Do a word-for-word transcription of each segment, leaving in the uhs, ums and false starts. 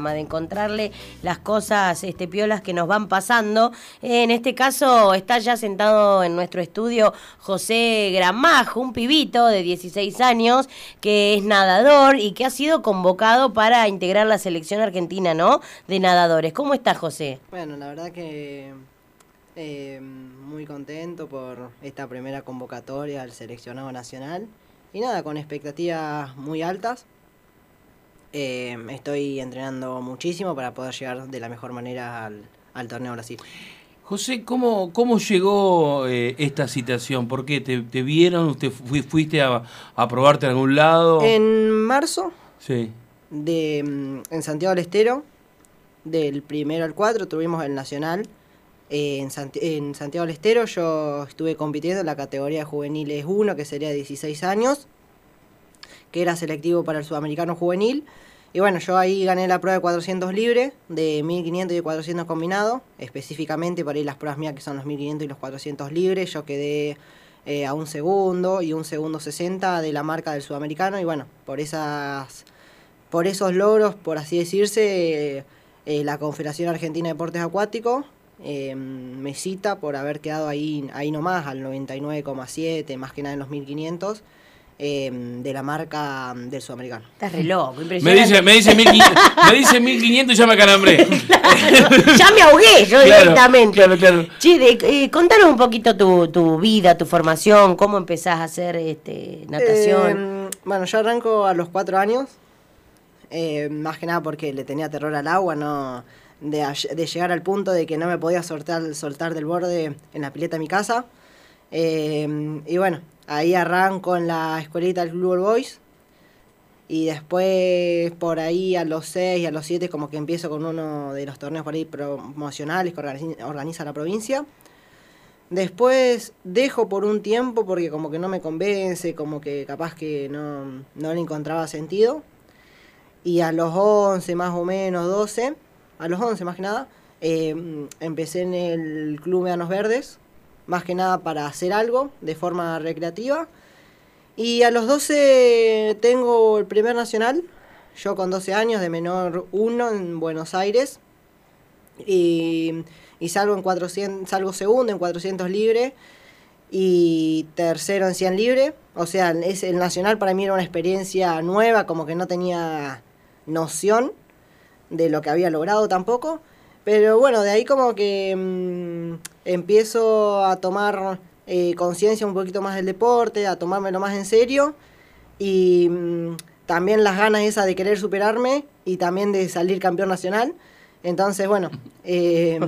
programa, de encontrarle las cosas este, piolas que nos van pasando. En este caso está ya sentado en nuestro estudio José Gramajo, un pibito de dieciséis años que es nadador y que ha sido convocado para integrar la selección argentina, ¿no?, de nadadores. ¿Cómo estás, José? Bueno, la verdad que eh, muy contento por esta primera convocatoria al seleccionado nacional. Y nada, con expectativas muy altas. Eh, estoy entrenando muchísimo para poder llegar de la mejor manera al, al torneo Brasil. José, ¿cómo, cómo llegó eh, esta citación? ¿Por qué? ¿Te, te vieron? ¿Usted fu fuiste a, a probarte a algún lado? En marzo, sí. de, en Santiago del Estero, del primero al cuatro, tuvimos el nacional. Eh, en, Sant en Santiago del Estero yo estuve compitiendo en la categoría de juveniles uno, que sería dieciséis años, que era selectivo para el sudamericano juvenil. Y bueno, yo ahí gané la prueba de cuatrocientos libre, de mil quinientos y cuatrocientos combinado, específicamente para ir las pruebas mías que son los mil quinientos y los cuatrocientos libres. Yo quedé eh, a un segundo y un segundo sesenta de la marca del sudamericano. Y bueno, por esas, por esos logros, por así decirse, eh, la Confederación Argentina de Deportes Acuáticos eh, me cita por haber quedado ahí, ahí nomás, al noventa y nueve coma siete, más que nada en los mil quinientos. Eh, de la marca del sudamericano. Estás re loco, impresionante. Me dice, me dice, mil quinientos, me dice mil quinientos y ya me acalambré. Claro, ya me ahogué yo claro, directamente. Claro, claro. Che, de, eh, contanos un poquito tu, tu vida, tu formación, cómo empezás a hacer este, natación. Eh, bueno, yo arranco a los cuatro años, eh, más que nada porque le tenía terror al agua, no de, de llegar al punto de que no me podía soltar, soltar del borde en la pileta de mi casa. Eh, y bueno, ahí arranco en la escuelita del Club All Boys. Y después por ahí a los seis, a los siete como que empiezo con uno de los torneos por ahí promocionales que organiza, organiza la provincia. Después dejo por un tiempo porque como que no me convence, como que capaz que no, no le encontraba sentido. Y a los once más o menos, doce, a los once más que nada, eh, empecé en el Club Médanos Verdes, más que nada para hacer algo de forma recreativa. Y a los doce tengo el primer nacional, yo con doce años, de menor uno en Buenos Aires. Y, y salgo, en cuatrocientos, salgo segundo en cuatrocientos libre y tercero en cien libre. O sea, es, el nacional para mí era una experiencia nueva, como que no tenía noción de lo que había logrado tampoco. Pero bueno, de ahí como que mmm, empiezo a tomar eh, conciencia un poquito más del deporte, a tomármelo más en serio. Y mmm, también las ganas esas de querer superarme y también de salir campeón nacional. Entonces, bueno, eh,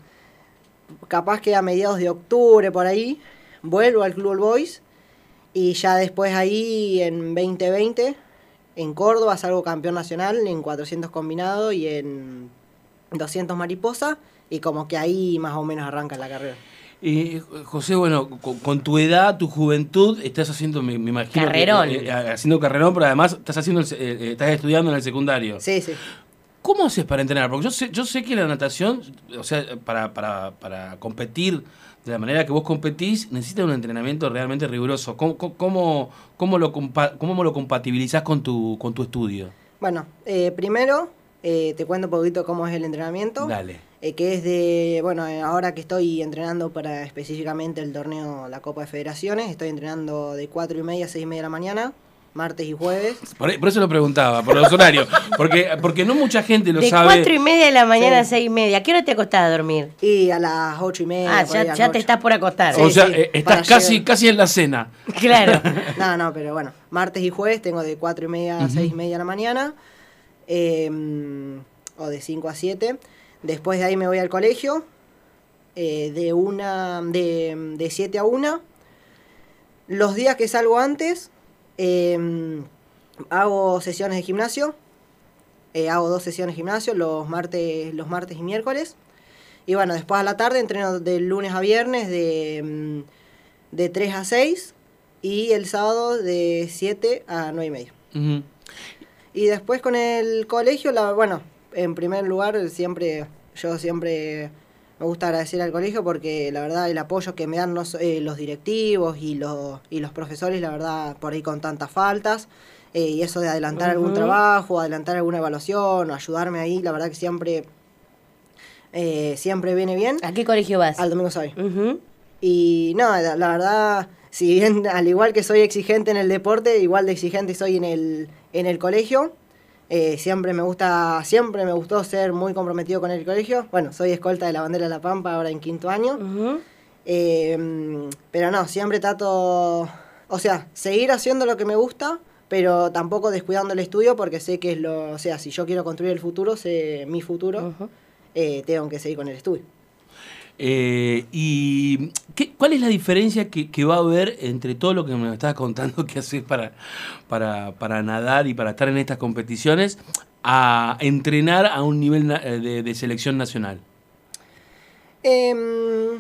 capaz que a mediados de octubre por ahí, vuelvo al Club All Boys. Y ya después ahí, en veinte veinte, en Córdoba salgo campeón nacional en cuatrocientos combinado y en doscientos mariposa, y como que ahí más o menos arranca la carrera. Eh, José, bueno, con, con tu edad, tu juventud, estás haciendo, me, me imagino... Carrerón. Que, eh, haciendo carrerón, pero además estás haciendo el, eh, estás estudiando en el secundario. Sí, sí. ¿Cómo haces para entrenar? Porque yo sé, yo sé que la natación, o sea, para, para, para competir de la manera que vos competís, necesita un entrenamiento realmente riguroso. ¿Cómo, cómo, cómo, lo, compa cómo lo compatibilizás con tu, con tu estudio? Bueno, eh, primero... Eh, te cuento un poquito cómo es el entrenamiento. Dale. Eh, que es de, bueno, eh, ahora que estoy entrenando para específicamente el torneo, la Copa de Federaciones, estoy entrenando de cuatro y media a seis y media de la mañana, martes y jueves. Por, por eso lo preguntaba, por los horarios. Porque, porque no mucha gente lo de sabe. De cuatro y media de la mañana sí. a seis y media. ¿A qué hora te acostás a dormir? Y a las ocho y media. Ah, ya, ya te estás por acostar. Sí, o sea, sí, eh, estás casi, casi en la cena. Claro. No, no, pero bueno, martes y jueves tengo de cuatro y media a uh-huh. seis y media de la mañana. Eh, o de cinco a siete. Después de ahí me voy al colegio, eh, de una de, de siete a una. Los días que salgo antes, eh, hago sesiones de gimnasio, eh, hago dos sesiones de gimnasio, los martes, los martes y miércoles. Y bueno, después a la tarde entreno de lunes a viernes de, de tres a seis y el sábado de siete a nueve y media. Uh-huh. Y después con el colegio, la, bueno... En primer lugar, siempre yo siempre me gusta agradecer al colegio porque la verdad el apoyo que me dan los, eh, los directivos y los, y los profesores, la verdad, por ahí con tantas faltas, eh, y eso de adelantar Uh-huh. algún trabajo, adelantar alguna evaluación, o ayudarme ahí, la verdad que siempre, eh, siempre viene bien. ¿A qué colegio vas? Al Domingo Sabio. Ujú. Y no, la, la verdad, si bien al igual que soy exigente en el deporte, igual de exigente soy en el, en el colegio. Eh, siempre me gusta, siempre me gustó ser muy comprometido con el colegio. Bueno, soy escolta de la bandera de La Pampa ahora en quinto año. Ujú. Eh, pero no, siempre trato, o sea, seguir haciendo lo que me gusta, pero tampoco descuidando el estudio porque sé que es lo, o sea, si yo quiero construir el futuro, sé mi futuro, Ujú. eh, tengo que seguir con el estudio. Eh, ¿Y qué, cuál es la diferencia que, que va a haber entre todo lo que me estabas contando que haces para, para, para nadar y para estar en estas competiciones a entrenar a un nivel na- de, de selección nacional? Em,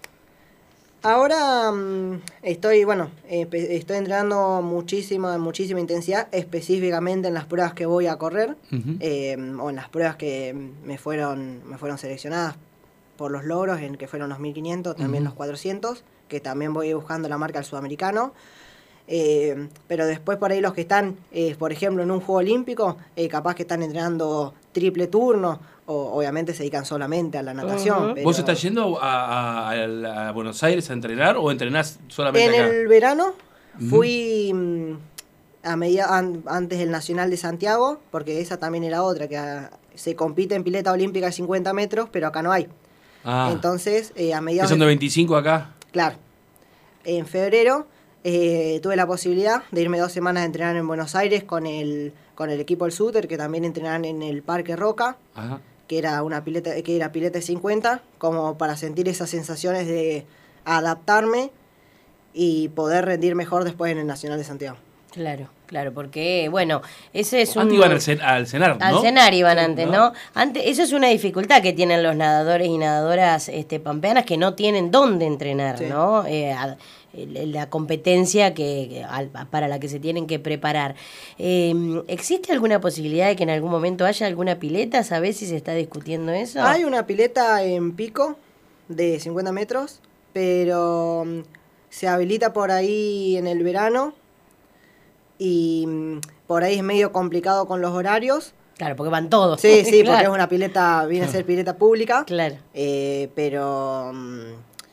ahora mm, estoy, bueno, eh, pe- estoy entrenando muchísima, muchísima intensidad, específicamente en las pruebas que voy a correr, Ujú. em, o en las pruebas que me fueron, me fueron seleccionadas por los logros, en que fueron los mil quinientos, también Ujú. los cuatrocientos, que también voy buscando la marca del sudamericano. Eh, pero después por ahí los que están, eh, por ejemplo, en un juego olímpico, eh, capaz que están entrenando triple turno, o obviamente se dedican solamente a la natación. Ujú. pero- ¿Vos estás yendo a, a- a- a Buenos Aires a entrenar o entrenás solamente En acá? el verano Ujú. fui mm, a media, an- antes del Nacional de Santiago, porque esa también era otra, que ah, se compite en pileta olímpica de cincuenta metros, pero acá no hay. Ah, Entonces, eh, a ¿que mediados son de de, veinticinco acá? claro, en febrero eh, tuve la posibilidad de irme dos semanas a entrenar en Buenos Aires con el, con el equipo del Súter, que también entrenaban en el Parque Roca, Ajá. que era una pileta, que era pileta de cincuenta, como para sentir esas sensaciones de adaptarme y poder rendir mejor después en el Nacional de Santiago. Claro, claro, porque, bueno, ese es un... Antes iban al, cen- al cenar, ¿no? Al cenar iban Sí, antes, ¿no? Antes, eso es una dificultad que tienen los nadadores y nadadoras este, pampeanas que no tienen dónde entrenar, Sí. ¿no? Eh, a- el- la competencia que, que al- para la que se tienen que preparar. Eh, ¿Existe alguna posibilidad de que en algún momento haya alguna pileta? ¿Sabés si se está discutiendo eso? Hay una pileta en Pico de cincuenta metros, pero mm, se habilita por ahí en el verano y mm, por ahí es medio complicado con los horarios. Claro, porque van todos. Sí, sí, porque Claro. es una pileta, viene a ser pileta pública. Claro. Eh, pero mm,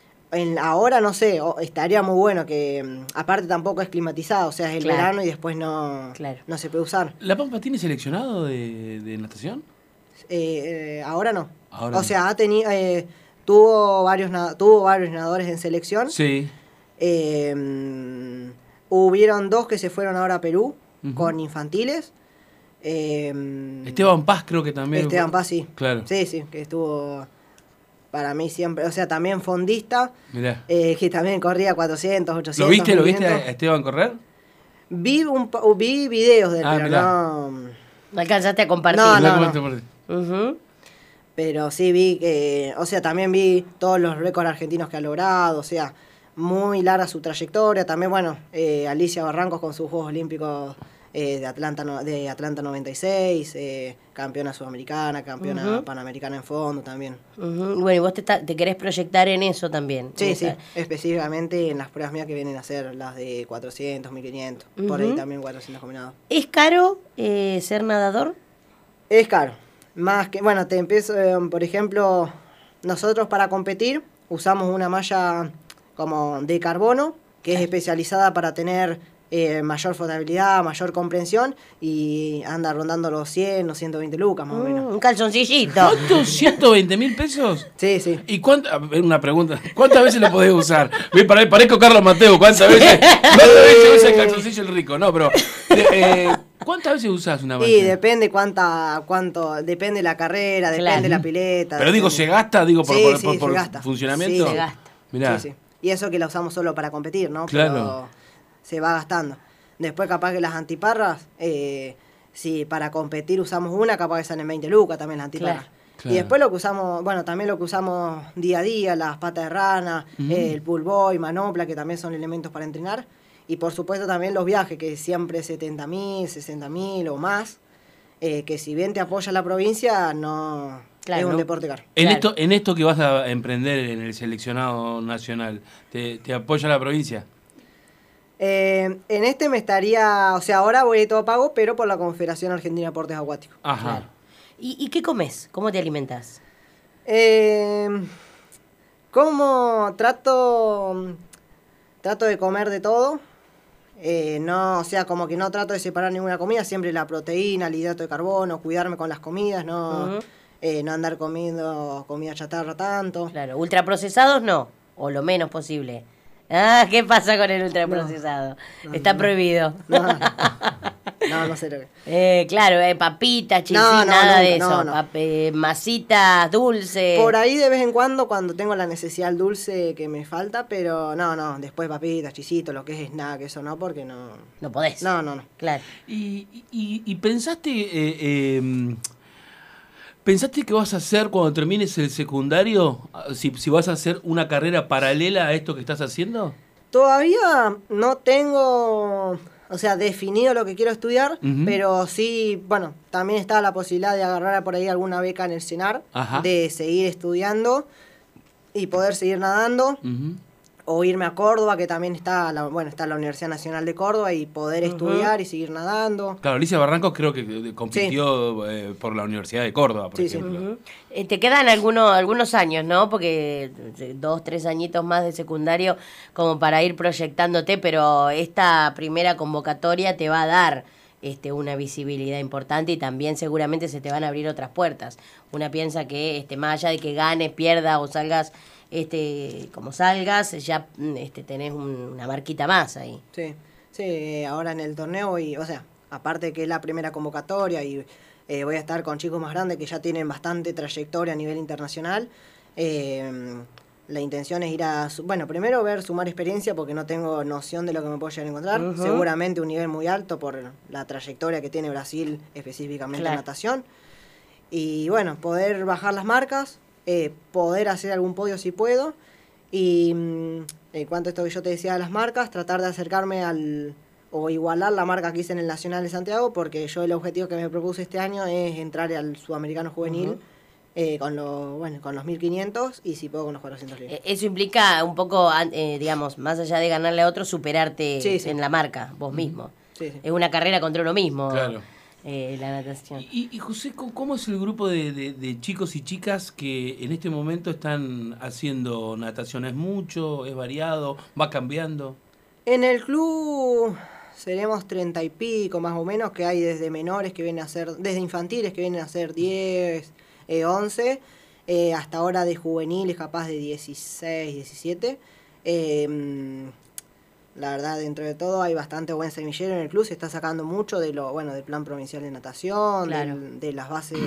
en, ahora no sé, o- estaría muy bueno que, mm, aparte tampoco es climatizado, o sea, es el Claro. verano y después no, Claro. no se puede usar. ¿La Pampa tiene seleccionado de, de natación? Eh, eh, ahora no. Ahora o no. sea, ha tenido, eh, tuvo varios na- tuvo varios nadadores en selección. Sí. Eh, mm, hubieron dos que se fueron ahora a Perú Ujú. con infantiles. Eh, Esteban Paz creo que también. Esteban Paz, sí. Claro. Sí, sí, que estuvo para mí siempre, o sea, también fondista, Mirá. eh, que también corría cuatrocientos, ochocientos. ¿Lo viste, lo viste a mil quinientos. a Esteban correr? Vi, un, pa- vi videos de él, Ah, pero mirá. no... No alcanzaste a compartir. No, Mirá no, cómo no. te perdí. Ujú. Pero sí vi que, o sea, también vi todos los récords argentinos que ha logrado, o sea, muy larga su trayectoria. También, bueno, eh, Alicia Barrancos con sus Juegos Olímpicos eh, de Atlanta no- de Atlanta noventa y seis, eh, campeona sudamericana, campeona Ujú. panamericana en fondo también. Ujú. Bueno, y vos te, está- te querés proyectar en eso también. Sí, En sí, esa- específicamente en las pruebas mías que vienen a ser las de cuatrocientos, mil quinientos, por ahí Ujú. también cuatrocientos combinados. ¿Es caro eh, ser nadador? Es caro. Más que, bueno, te empiezo, eh, por ejemplo, nosotros para competir usamos una malla como de carbono, que es especializada para tener eh, mayor flotabilidad, mayor comprensión, y anda rondando los cien o ciento veinte lucas más o Mm, menos. un calzoncillito. ¿Cuántos? ¿ciento veinte mil pesos? Sí, sí. ¿Y cuántas? A ver, una pregunta. ¿Cuántas veces lo podés usar? Ve, pare- Parezco Carlos Mateo. ¿Cuántas veces? ¿Cuántas veces usa el calzoncillo el rico? No, pero. eh, ¿Cuántas veces usás una Y máquina? depende cuánta, cuánto, depende la carrera, depende Claro. la pileta. Pero digo, depende. ¿se gasta? Digo, por, Sí, por- sí, por- se por gasta. funcionamiento. Sí, se gasta. Mirá. Sí, sí. Y eso que la usamos solo para competir, ¿no? Claro. Pero se va gastando. Después capaz que las antiparras, eh, si para competir usamos una, capaz que salen veinte lucas también las antiparras. Claro. Claro. Y después lo que usamos, bueno, también lo que usamos día a día, las patas de rana, Mm. eh, el pull boy, manopla, que también son elementos para entrenar. Y por supuesto también los viajes, que siempre setenta mil, sesenta mil o más, eh, que si bien te apoya la provincia, no Claro, es un no. deporte caro. En, Claro. esto, en esto que vas a emprender en el seleccionado nacional, ¿te, te apoya la provincia? Eh, en este me estaría, o sea, ahora voy a ir todo pago, pero por la Confederación Argentina de Deportes Acuáticos. Ajá. Claro. ¿Y, ¿Y qué comes? ¿Cómo te alimentas? Eh, ¿Cómo trato? Trato de comer de todo. Eh, no, o sea, como que no trato de separar ninguna comida, siempre la proteína, el hidrato de carbono, cuidarme con las comidas, no, Uh-huh. eh, no andar comiendo comida chatarra tanto. Claro, ultraprocesados no, o lo menos posible. Ah, ¿qué pasa con el ultraprocesado? No, Está no. prohibido. No, no, no sé lo que. Eh, claro, eh, papitas, chisis, No, no, nada nunca, de eso. no, no. Pap- eh, masitas, dulces. Por ahí de vez en cuando, cuando tengo la necesidad del dulce que me falta, pero no, no, después papitas, chisitos, lo que es snack, eso no, porque no. No podés. No, no, no. Claro. ¿Y, y, y pensaste, eh, eh, pensaste qué vas a hacer cuando termines el secundario? Si, si vas a hacer una carrera paralela a esto que estás haciendo. Todavía no tengo, o sea, definido lo que quiero estudiar, Ujú. pero sí, bueno, también está la posibilidad de agarrar por ahí alguna beca en el CENAR, Ajá. de seguir estudiando y poder seguir nadando, Ujú. o irme a Córdoba, que también está la, bueno, está la Universidad Nacional de Córdoba, y poder Ujú. estudiar y seguir nadando. Claro, Alicia Barrancos creo que eh, compitió eh, por la Universidad de Córdoba, por Sí, sí. ejemplo. Ujú. Eh, te quedan algunos, algunos años, ¿no? Porque eh, dos, tres añitos más de secundario como para ir proyectándote, pero esta primera convocatoria te va a dar este, una visibilidad importante y también seguramente se te van a abrir otras puertas. Una piensa que este, más allá de que ganes, pierdas o salgas este, como salgas, ya mm, este, tenés un- una marquita más ahí. Sí, sí, ahora en el torneo, y, o sea, aparte que es la primera convocatoria y eh, voy a estar con chicos más grandes que ya tienen bastante trayectoria a nivel internacional. eh, la intención es ir a, su- bueno, primero ver, sumar experiencia porque no tengo noción de lo que me puedo llegar a encontrar. Ujú. Seguramente un nivel muy alto por la trayectoria que tiene Brasil específicamente Claro. en natación. Y bueno, poder bajar las marcas, eh, poder hacer algún podio si puedo. Y mm, en cuanto a esto que yo te decía de las marcas, tratar de acercarme al o igualar la marca que hice en el Nacional de Santiago, porque yo el objetivo que me propuse este año es entrar al Sudamericano Juvenil. Ujú. eh, con, los, bueno, con los mil quinientos y si puedo con los cuatrocientos libres. Eh, Eso implica un poco, an- eh, digamos, más allá de ganarle a otro, superarte Sí, sí. en la marca, vos mismo. Sí, sí. Es una carrera contra uno mismo, Claro. eh, la natación. Y, y José, ¿cómo- ¿cómo es el grupo de, de- de chicos y chicas que en este momento están haciendo natación? ¿Es mucho? ¿Es variado? ¿Va cambiando? En el club seremos treinta y pico más o menos, que hay desde menores que vienen a ser, desde infantiles que vienen a ser diez, eh, once, eh, hasta ahora de juveniles capaz de dieciséis, diecisiete. Eh, mm, la verdad, dentro de todo hay bastante buen semillero en el club, se está sacando mucho de lo, bueno, del plan provincial de natación, Claro. del- de las bases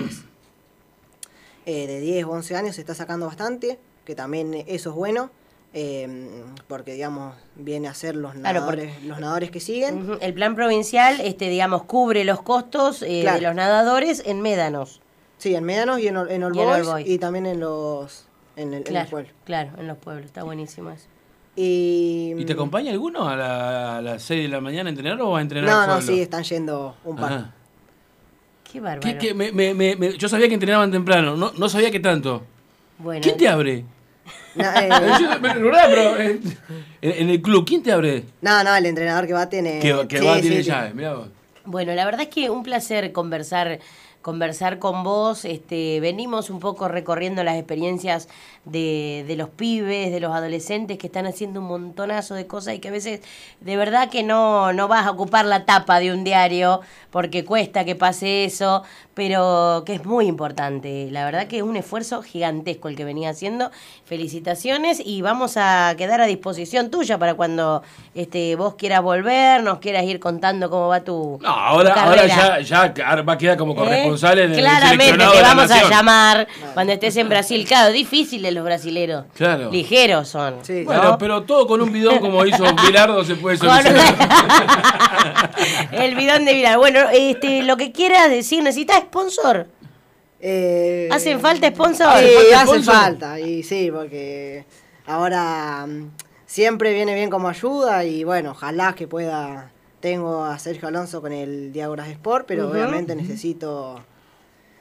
eh, de diez o once años se está sacando bastante, que también eso es bueno. eh, porque digamos viene a ser los Claro, nadadores, los nadadores que siguen. Ujú. El plan provincial, este, digamos, cubre los costos eh, Claro. de los nadadores en médanos. Sí, en Médanos y en, All- en All Y en All Boys, Boys. y también en los en el, en Claro, el pueblo. claro, en los pueblos, está buenísimo eso. Y, ¿Y te acompaña alguno a, la- a las seis de la mañana a entrenar o va a entrenar No, solo? no, sí, están yendo un par. Ajá. Qué bárbaro. ¿Qué- qué- me- me- me- me- yo sabía que entrenaban temprano, no, no sabía que tanto. Bueno, ¿Quién te abre? No, eh, Yo- pero, ¿verdad? Pero, eh, en, en el club, ¿quién te abre? no, no, el entrenador que va tiene... Que, que sí, va, sí, tiene sí. llave, mirá vos. Bueno, la verdad es que un placer conversar conversar con vos. Este, venimos un poco recorriendo las experiencias de, de los pibes, de los adolescentes que están haciendo un montonazo de cosas y que a veces de verdad que no, no vas a ocupar la tapa de un diario porque cuesta que pase eso, pero que es muy importante. La verdad que es un esfuerzo gigantesco el que venía haciendo. Felicitaciones y vamos a quedar a disposición tuya para cuando este, vos quieras volver, nos quieras ir contando cómo va tu, No, ahora, tu ahora carrera. ya, ya va a quedar como ¿Eh? corresponsal en el Claramente seleccionado te de la vamos a nación. llamar cuando estés en Brasil. Claro, difíciles los brasileros. Claro. Ligeros son. Sí. ¿no? Bueno, pero todo con un bidón como hizo Bilardo se puede Con- solucionar. El bidón de Vilar. Bueno, este, lo que quieras decir, ¿necesitas sponsor? Eh, ¿Hacen falta sponsor? Sí, falta hace sponsor? falta, y sí, porque ahora mm, siempre viene bien como ayuda y bueno, ojalá que pueda. Tengo a Sergio Alonso con el Diagoras Sport, pero Ujú. obviamente necesito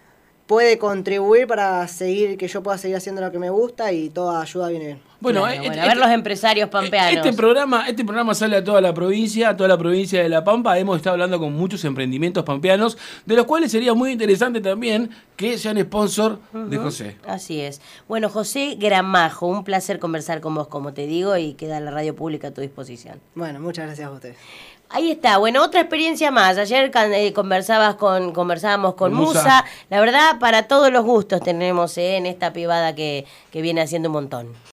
puede contribuir para seguir, que yo pueda seguir haciendo lo que me gusta y toda ayuda viene bien. Bueno, Claro, este, bueno, a ver los empresarios pampeanos. Este programa, este programa sale a toda la provincia, a toda la provincia de La Pampa. Hemos estado hablando con muchos emprendimientos pampeanos, de los cuales sería muy interesante también que sean sponsor uh-huh. de José. Así es. Bueno, José Gramajo, un placer conversar con vos, como te digo, y queda la radio pública a tu disposición. Bueno, muchas gracias a ustedes. Ahí está, bueno, otra experiencia más. Ayer eh, conversabas con, conversábamos con, con Musa. Musa. La verdad, para todos los gustos tenemos eh, en esta pibada que, que viene haciendo un montón.